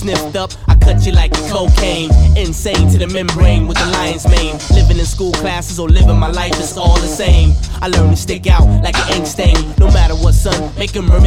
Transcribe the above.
sniffed up, I cut you like cocaine. Insane to the membrane with the lion's mane. Living in school classes or living my life is all the same. I learned to stick out like an ink stain. No matter what, son, make 'em remember